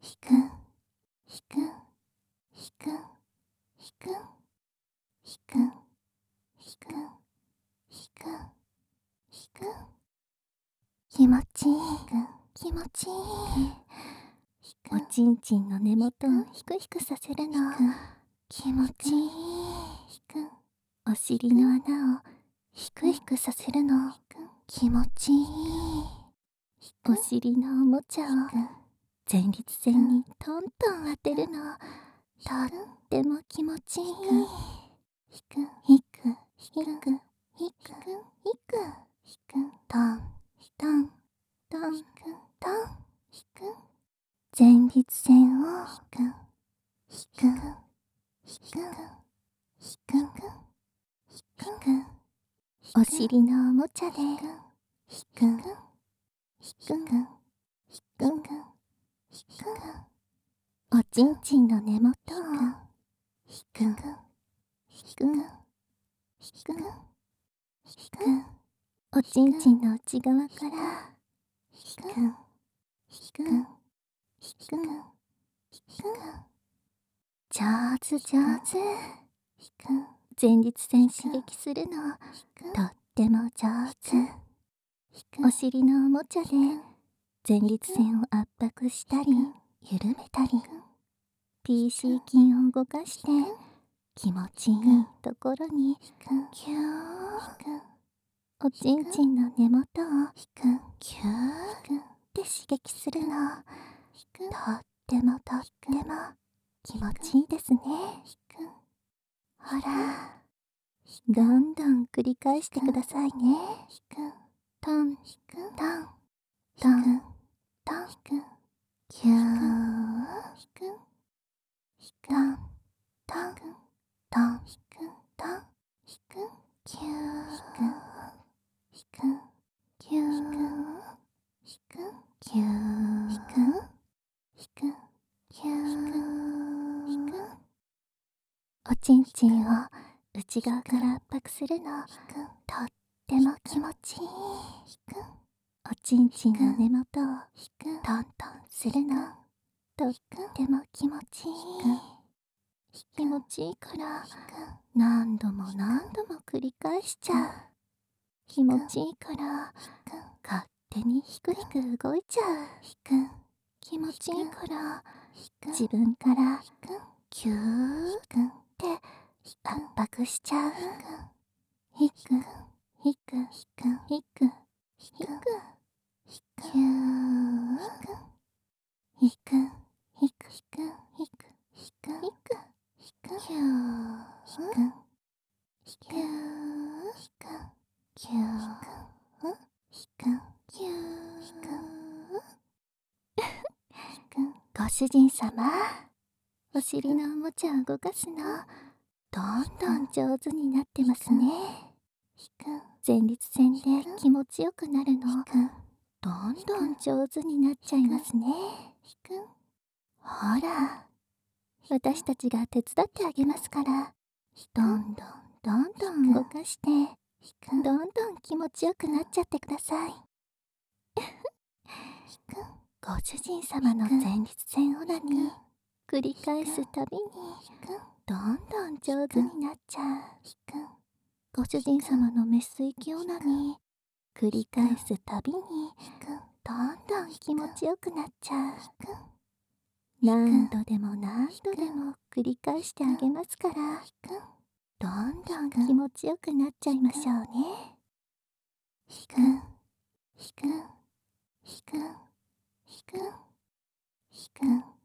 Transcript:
ひくんひくんひくんひくんひくんひくんひくんひくん。気持ちいい気持ちいい。おちんちんの根元をひくひくさせるの気持ちいい。お尻の穴をひくひくさせるの気持ちいい。お尻のおもちゃを前立腺にトントン当てるのとっても気持ちいい。ひくひくひくひくひくトントントントン。前立腺をひくひくひくひくお尻のおもちゃでひくひくひくひくおちんちんの根元をひくひくひくひくおちんちんの内側からひくひくひくひく上手上手。前立腺刺激するのとっても上手。お尻のおもちゃで前立腺を圧迫したり緩めたり PC 筋を動かして気持ちいいところにキュー。おちんちんの根元をキューって刺激するのとってもとっても気持ちいいですね。ほらどんどん繰り返してくださいね。トントントントンキュートントントントンキューキューキューキュー。おちんちんを内側から圧迫するのとっても気持ちいい。おちんちんの根元をトントンするのとっても気持ちいい。気持ちいいから何度も何度も繰り返しちゃう。気持ちいいから勝手にひくひく動いちゃう。気持ちいいから自分からキューって圧迫しちゃう。ひくひくひくひくひくキューひくひくひくひくひくキューひくひくキューひくキュー。ご主人様、お尻のおもちゃを動かすのどんどん上手になってますね。前立腺で気持ちよくなるのどんどん上手になっちゃいますね。ほら私たちが手伝ってあげますからどんどんどんどん動かしてどんどん気持ちよくなっちゃってください。ご主人様の前立腺オナニー繰り返すたびにどんどん上手になっちゃう。ご主人様のメス息オナニー繰り返すたびにどんどん気持ちよくなっちゃう。何度でも何度でも繰り返してあげますからどんどん気持ちよくなっちゃいましょうね。ひくひくひくひくひく